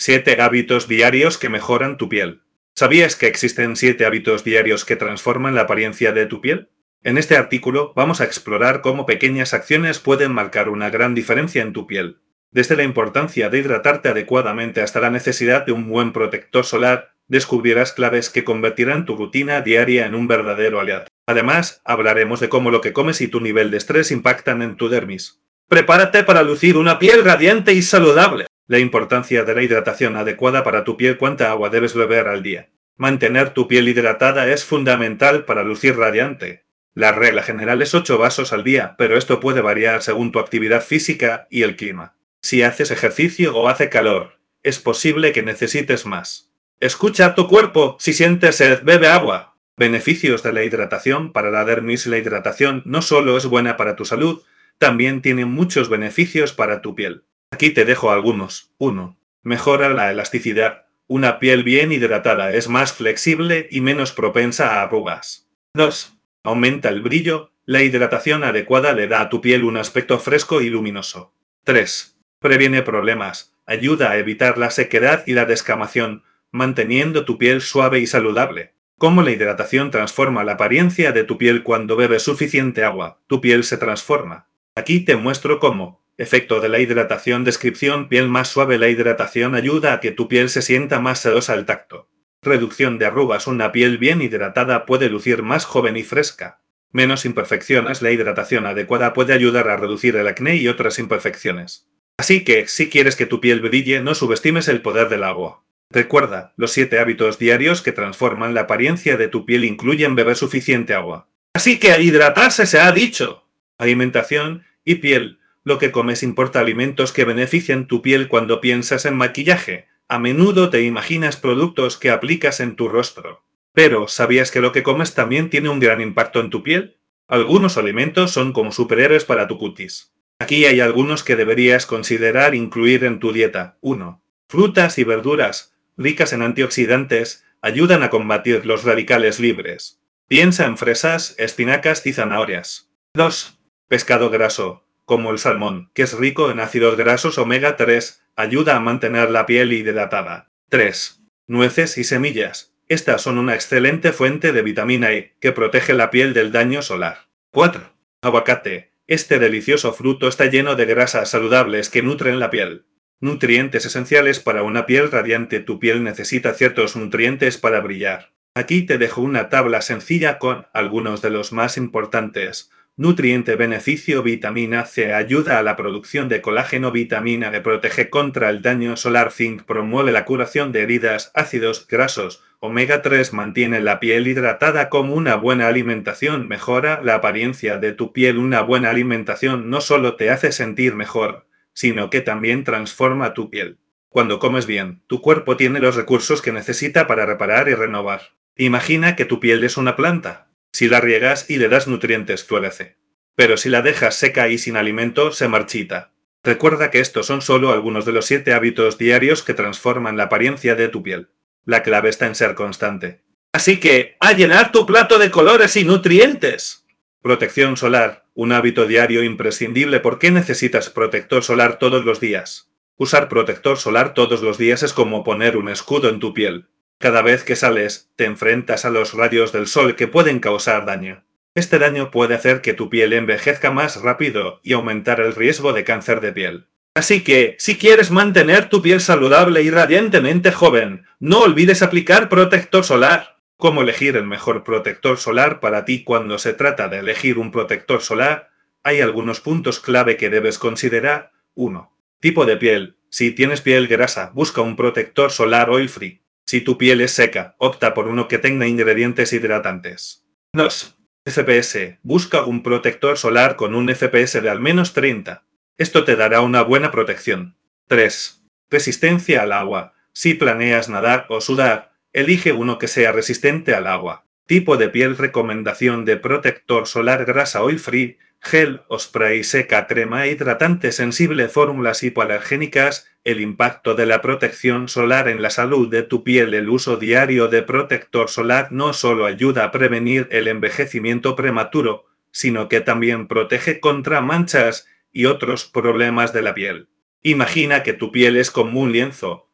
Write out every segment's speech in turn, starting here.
7 hábitos diarios que mejoran tu piel. ¿Sabías que existen 7 hábitos diarios que transforman la apariencia de tu piel? En este artículo vamos a explorar cómo pequeñas acciones pueden marcar una gran diferencia en tu piel. Desde la importancia de hidratarte adecuadamente hasta la necesidad de un buen protector solar, descubrirás claves que convertirán tu rutina diaria en un verdadero aliado. Además, hablaremos de cómo lo que comes y tu nivel de estrés impactan en tu dermis. Prepárate para lucir una piel radiante y saludable. La importancia de la hidratación adecuada para tu piel. ¿Cuánta agua debes beber al día? Mantener tu piel hidratada es fundamental para lucir radiante. La regla general es 8 vasos al día, pero esto puede variar según tu actividad física y el clima. Si haces ejercicio o hace calor, es posible que necesites más. Escucha a tu cuerpo. Si sientes sed, bebe agua. Beneficios de la hidratación para la dermis. La hidratación no solo es buena para tu salud, también tiene muchos beneficios para tu piel. Aquí te dejo algunos. 1. Mejora la elasticidad. Una piel bien hidratada es más flexible y menos propensa a arrugas. 2. Aumenta el brillo. La hidratación adecuada le da a tu piel un aspecto fresco y luminoso. 3. Previene problemas. Ayuda a evitar la sequedad y la descamación, manteniendo tu piel suave y saludable. ¿Cómo la hidratación transforma la apariencia de tu piel? Cuando bebes suficiente agua, tu piel se transforma. Aquí te muestro cómo. Efecto de la hidratación. Descripción: piel más suave. La hidratación ayuda a que tu piel se sienta más sedosa al tacto. Reducción de arrugas. Una piel bien hidratada puede lucir más joven y fresca. Menos imperfecciones. La hidratación adecuada puede ayudar a reducir el acné y otras imperfecciones. Así que, si quieres que tu piel brille, no subestimes el poder del agua. Recuerda, los 7 hábitos diarios que transforman la apariencia de tu piel incluyen beber suficiente agua. Así que a hidratarse se ha dicho. Alimentación y piel. Lo que comes importa. Alimentos que benefician tu piel. Cuando piensas en maquillaje, a menudo te imaginas productos que aplicas en tu rostro. Pero, ¿sabías que lo que comes también tiene un gran impacto en tu piel? Algunos alimentos son como superhéroes para tu cutis. Aquí hay algunos que deberías considerar incluir en tu dieta. 1. Frutas y verduras, ricas en antioxidantes, ayudan a combatir los radicales libres. Piensa en fresas, espinacas y zanahorias. 2. Pescado graso, como el salmón, que es rico en ácidos grasos omega 3, ayuda a mantener la piel hidratada. 3. Nueces y semillas. Estas son una excelente fuente de vitamina E, que protege la piel del daño solar. 4. Aguacate. Este delicioso fruto está lleno de grasas saludables que nutren la piel. Nutrientes esenciales para una piel radiante. Tu piel necesita ciertos nutrientes para brillar. Aquí te dejo una tabla sencilla con algunos de los más importantes. Nutriente beneficio: vitamina C ayuda a la producción de colágeno. Vitamina D protege contra el daño solar. Zinc promueve la curación de heridas. Ácidos grasos. Omega 3 mantiene la piel hidratada. Como una buena alimentación mejora la apariencia de tu piel. Una buena alimentación no solo te hace sentir mejor, sino que también transforma tu piel. Cuando comes bien, tu cuerpo tiene los recursos que necesita para reparar y renovar. Imagina que tu piel es una planta. Si la riegas y le das nutrientes, florece. Pero si la dejas seca y sin alimento, se marchita. Recuerda que estos son solo algunos de los 7 hábitos diarios que transforman la apariencia de tu piel. La clave está en ser constante. Así que, ¡a llenar tu plato de colores y nutrientes! Protección solar, un hábito diario imprescindible. ¿Por qué necesitas protector solar todos los días? Usar protector solar todos los días es como poner un escudo en tu piel. Cada vez que sales, te enfrentas a los rayos del sol que pueden causar daño. Este daño puede hacer que tu piel envejezca más rápido y aumentar el riesgo de cáncer de piel. Así que, si quieres mantener tu piel saludable y radiantemente joven, no olvides aplicar protector solar. ¿Cómo elegir el mejor protector solar para ti? Cuando se trata de elegir un protector solar, hay algunos puntos clave que debes considerar. 1. Tipo de piel. Si tienes piel grasa, busca un protector solar oil free. Si tu piel es seca, opta por uno que tenga ingredientes hidratantes. 2. FPS. Busca un protector solar con un FPS de al menos 30. Esto te dará una buena protección. 3. Resistencia al agua. Si planeas nadar o sudar, elige uno que sea resistente al agua. Tipo de piel. Recomendación de protector solar: grasa oil free, gel o spray, seca, crema hidratante sensible, fórmulas hipoalergénicas. El impacto de la protección solar en la salud de tu piel. El uso diario de protector solar no solo ayuda a prevenir el envejecimiento prematuro, sino que también protege contra manchas y otros problemas de la piel. Imagina que tu piel es como un lienzo.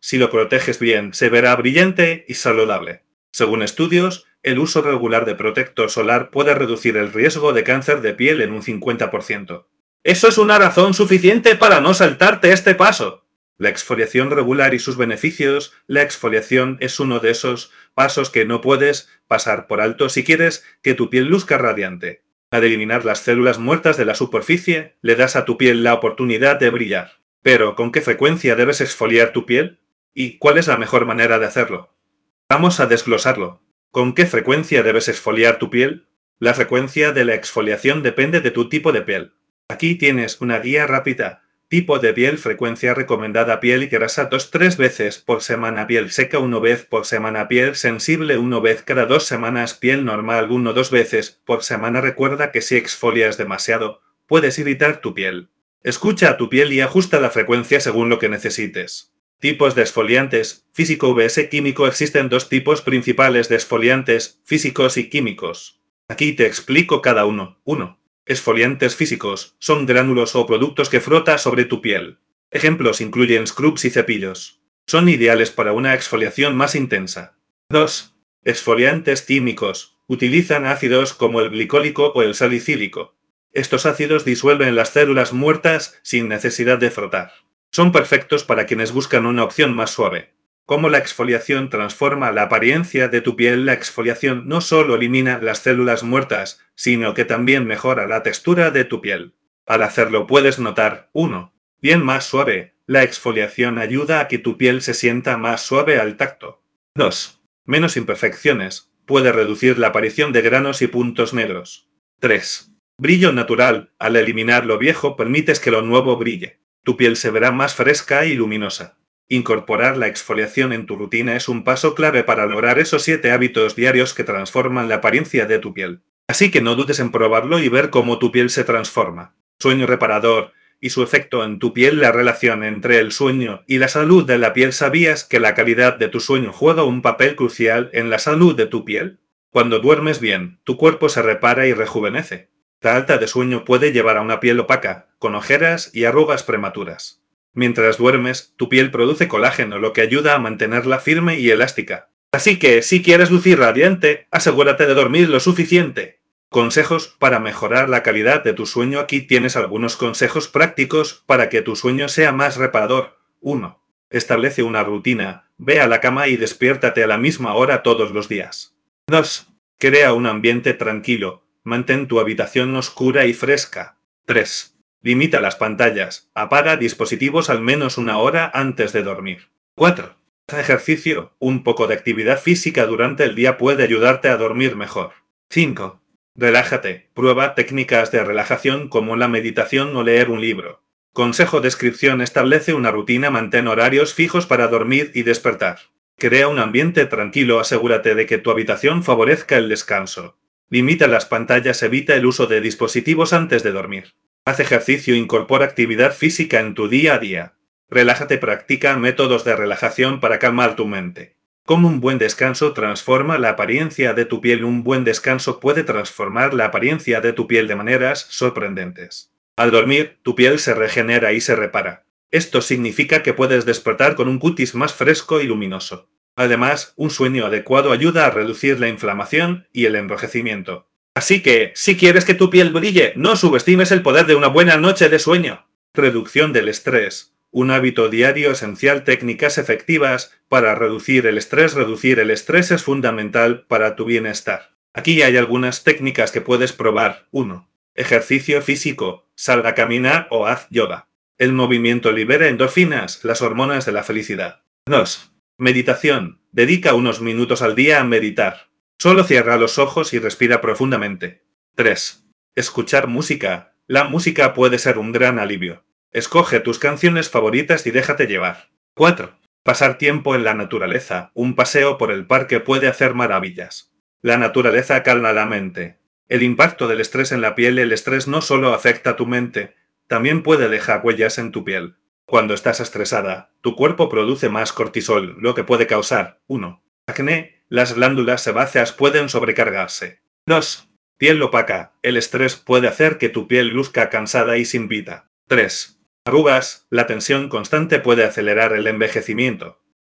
Si lo proteges bien, se verá brillante y saludable. Según estudios, el uso regular de protector solar puede reducir el riesgo de cáncer de piel en un 50%. Eso es una razón suficiente para no saltarte este paso. La exfoliación regular y sus beneficios. La exfoliación es uno de esos pasos que no puedes pasar por alto si quieres que tu piel luzca radiante. Al eliminar las células muertas de la superficie, le das a tu piel la oportunidad de brillar. Pero, ¿con qué frecuencia debes exfoliar tu piel? ¿Y cuál es la mejor manera de hacerlo? Vamos a desglosarlo. ¿Con qué frecuencia debes exfoliar tu piel? La frecuencia de la exfoliación depende de tu tipo de piel. Aquí tienes una guía rápida. Tipo de piel, frecuencia recomendada: piel grasa 2-3 veces por semana, piel seca 1 vez por semana, piel sensible 1 vez cada 2 semanas, piel normal 1-2 veces por semana. Recuerda que si exfolias demasiado, puedes irritar tu piel. Escucha a tu piel y ajusta la frecuencia según lo que necesites. Tipos de exfoliantes, físico vs químico. Existen dos tipos principales de exfoliantes, físicos y químicos. Aquí te explico cada uno. 1. Exfoliantes físicos, son gránulos o productos que frotas sobre tu piel. Ejemplos incluyen scrubs y cepillos. Son ideales para una exfoliación más intensa. 2. Exfoliantes químicos, utilizan ácidos como el glicólico o el salicílico. Estos ácidos disuelven las células muertas sin necesidad de frotar. Son perfectos para quienes buscan una opción más suave. ¿Cómo la exfoliación transforma la apariencia de tu piel? La exfoliación no solo elimina las células muertas, sino que también mejora la textura de tu piel. Al hacerlo puedes notar: 1. Piel más suave. La exfoliación ayuda a que tu piel se sienta más suave al tacto. 2. Menos imperfecciones. Puede reducir la aparición de granos y puntos negros. 3. Brillo natural. Al eliminar lo viejo, permites que lo nuevo brille. Tu piel se verá más fresca y luminosa. Incorporar la exfoliación en tu rutina es un paso clave para lograr esos 7 hábitos diarios que transforman la apariencia de tu piel. Así que no dudes en probarlo y ver cómo tu piel se transforma. Sueño reparador y su efecto en tu piel. La relación entre el sueño y la salud de la piel. ¿Sabías que la calidad de tu sueño juega un papel crucial en la salud de tu piel? Cuando duermes bien, tu cuerpo se repara y rejuvenece. La falta de sueño puede llevar a una piel opaca, con ojeras y arrugas prematuras. Mientras duermes, tu piel produce colágeno, lo que ayuda a mantenerla firme y elástica. Así que, si quieres lucir radiante, asegúrate de dormir lo suficiente. Consejos para mejorar la calidad de tu sueño. Aquí tienes algunos consejos prácticos para que tu sueño sea más reparador. 1. Establece una rutina. Ve a la cama y despiértate a la misma hora todos los días. 2. Crea un ambiente tranquilo. Mantén tu habitación oscura y fresca. 3. Limita las pantallas. Apaga dispositivos al menos 1 hora antes de dormir. 4. Haz ejercicio. Un poco de actividad física durante el día puede ayudarte a dormir mejor. 5. Relájate. Prueba técnicas de relajación como la meditación o leer un libro. Consejo: descripción. Establece una rutina. Mantén horarios fijos para dormir y despertar. Crea un ambiente tranquilo. Asegúrate de que tu habitación favorezca el descanso. Limita las pantallas. Evita el uso de dispositivos antes de dormir. Haz ejercicio. Incorpora actividad física en tu día a día. Relájate. Practica métodos de relajación para calmar tu mente. Como un buen descanso transforma la apariencia de tu piel. Un buen descanso puede transformar la apariencia de tu piel de maneras sorprendentes. Al dormir, tu piel se regenera y se repara. Esto significa que puedes despertar con un cutis más fresco y luminoso. Además, un sueño adecuado ayuda a reducir la inflamación y el enrojecimiento. Así que, si quieres que tu piel brille, no subestimes el poder de una buena noche de sueño. Reducción del estrés. Un hábito diario esencial. Técnicas efectivas para reducir el estrés. Reducir el estrés es fundamental para tu bienestar. Aquí hay algunas técnicas que puedes probar. 1. Ejercicio físico. Sal a caminar o haz yoga. El movimiento libera endorfinas, las hormonas de la felicidad. 2. Meditación. Dedica unos minutos al día a meditar. Solo cierra los ojos y respira profundamente. 3. Escuchar música. La música puede ser un gran alivio. Escoge tus canciones favoritas y déjate llevar. 4. Pasar tiempo en la naturaleza. Un paseo por el parque puede hacer maravillas. La naturaleza calma la mente. El impacto del estrés en la piel. El estrés no solo afecta a tu mente, también puede dejar huellas en tu piel. Cuando estás estresada, tu cuerpo produce más cortisol, lo que puede causar 1. Acné. Las glándulas sebáceas pueden sobrecargarse. 2. Piel opaca. El estrés puede hacer que tu piel luzca cansada y sin vida. 3. Arrugas. La tensión constante puede acelerar el envejecimiento.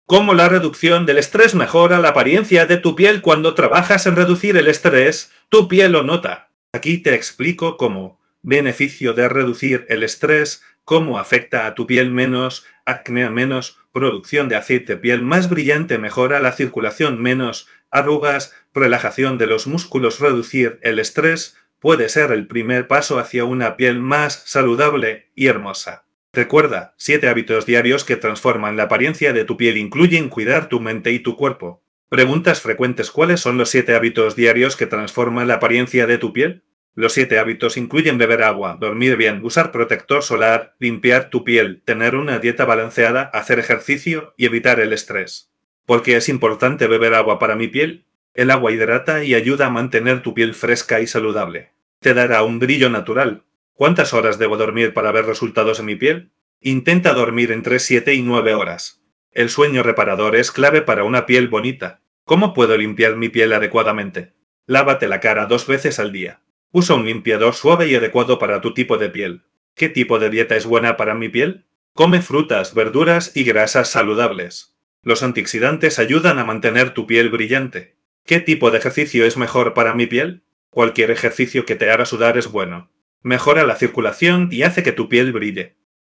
Cómo la reducción del estrés mejora la apariencia de tu piel. Cuando trabajas en reducir el estrés, tu piel lo nota. Aquí te explico cómo. Beneficio de reducir el estrés, cómo afecta a tu piel: menos acné, menos producción de aceite, piel más brillante, mejora la circulación, menos arrugas, relajación de los músculos. Reducir el estrés puede ser el primer paso hacia una piel más saludable y hermosa. Recuerda, 7 hábitos diarios que transforman la apariencia de tu piel incluyen cuidar tu mente y tu cuerpo. Preguntas frecuentes: ¿cuáles son los 7 hábitos diarios que transforman la apariencia de tu piel? Los 7 hábitos incluyen beber agua, dormir bien, usar protector solar, limpiar tu piel, tener una dieta balanceada, hacer ejercicio y evitar el estrés. ¿Por qué es importante beber agua para mi piel? El agua hidrata y ayuda a mantener tu piel fresca y saludable. Te dará un brillo natural. ¿Cuántas horas debo dormir para ver resultados en mi piel? Intenta dormir entre 7 y 9 horas. El sueño reparador es clave para una piel bonita. ¿Cómo puedo limpiar mi piel adecuadamente? Lávate la cara 2 veces al día. Usa un limpiador suave y adecuado para tu tipo de piel. ¿Qué tipo de dieta es buena para mi piel? Come frutas, verduras y grasas saludables. Los antioxidantes ayudan a mantener tu piel brillante. ¿Qué tipo de ejercicio es mejor para mi piel? Cualquier ejercicio que te haga sudar es bueno. Mejora la circulación y hace que tu piel brille.